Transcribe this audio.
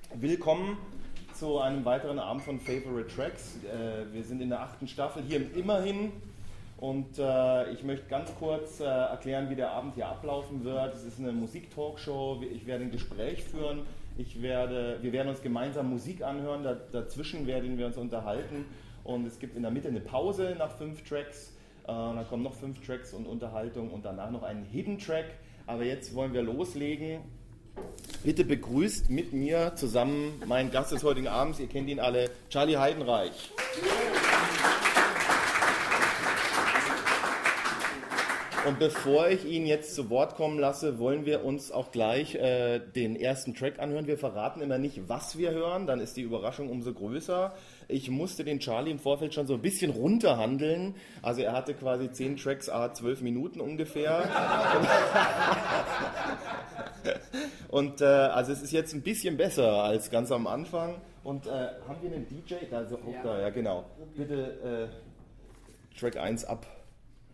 Willkommen zu einem weiteren Abend von Favorite Tracks. Wir sind in der 8. Staffel hier im Immerhin und ich möchte ganz kurz erklären, wie der Abend hier ablaufen wird. Es ist eine Musik-Talkshow, ich werde ein Gespräch führen, wir werden uns gemeinsam Musik anhören, dazwischen werden wir uns unterhalten und es gibt in der Mitte eine Pause nach 5 Tracks, dann kommen noch 5 Tracks und Unterhaltung und danach noch einen Hidden Track. Aber jetzt wollen wir loslegen. Bitte begrüßt mit mir zusammen meinen Gast des heutigen Abends, ihr kennt ihn alle, Charlie Heidenreich. Und bevor ich ihn jetzt zu Wort kommen lasse, wollen wir uns auch gleich den ersten Track anhören. Wir verraten immer nicht, was wir hören, dann ist die Überraschung umso größer. Ich musste den Charlie im Vorfeld schon so ein bisschen runterhandeln. Also er hatte quasi 10 Tracks, 12 Minuten ungefähr. Und also es ist jetzt ein bisschen besser als ganz am Anfang. Und haben wir einen DJ? Da, ja genau. Bitte Track 1 ab.